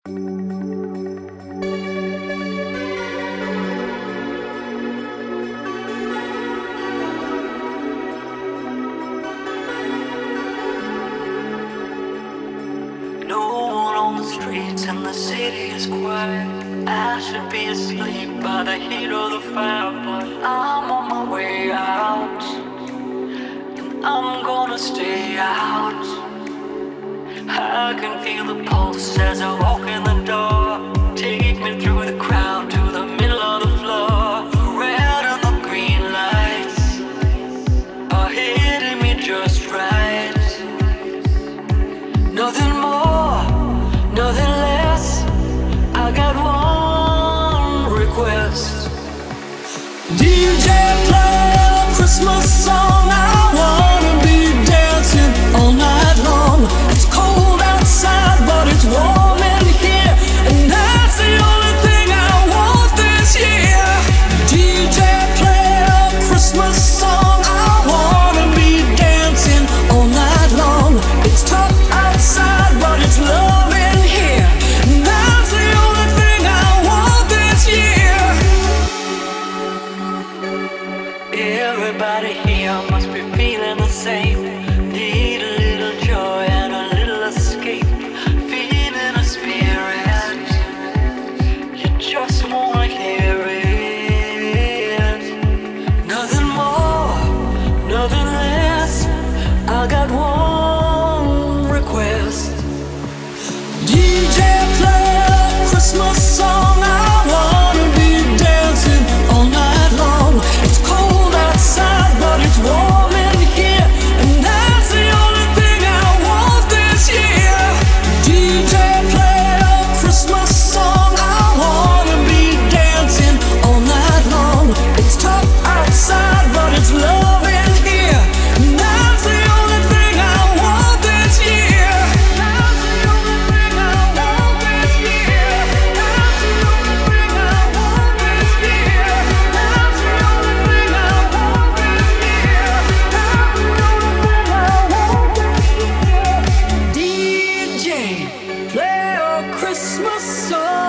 No one on the streets and the city is quiet. I should be asleep by the heat of the fire, but I'm on my way out, and I'm gonna stay out. I can feel the pulse as I walk in the door. Take me through the crowd to the middle of the floor. The red and the green lights are hitting me just right. Nothing more, nothing less. I got one request. DJ, play a Christmas song. I wanna be dancing all night long. It's cold outside, but it's warm in here, and that's the only thing I want this year. DJ, play a Christmas song. I wanna be dancing all night long. It's tough outside, but it's love in here, and that's the only thing I want this year. Everybody here must be feeling the same. Need a little joy and a little escape. Feeling a spirit, you just wanna hear it. Nothing more, nothing less. I got one request. DJ, play a Christmas song. I wanna be dancing all night long. It's cold outside, but it's warm in here, and that's the only thing I want this year. DJ, play a Christmas song. I wanna be dancing all night long. It's tough outside, but it's love in here, and that's the only thing I want this year. That's the only thing I want this year. That's the only thing I want this year. That's the only thing I want this year. That's the only thing I want this year. DJ, play a Christmas song.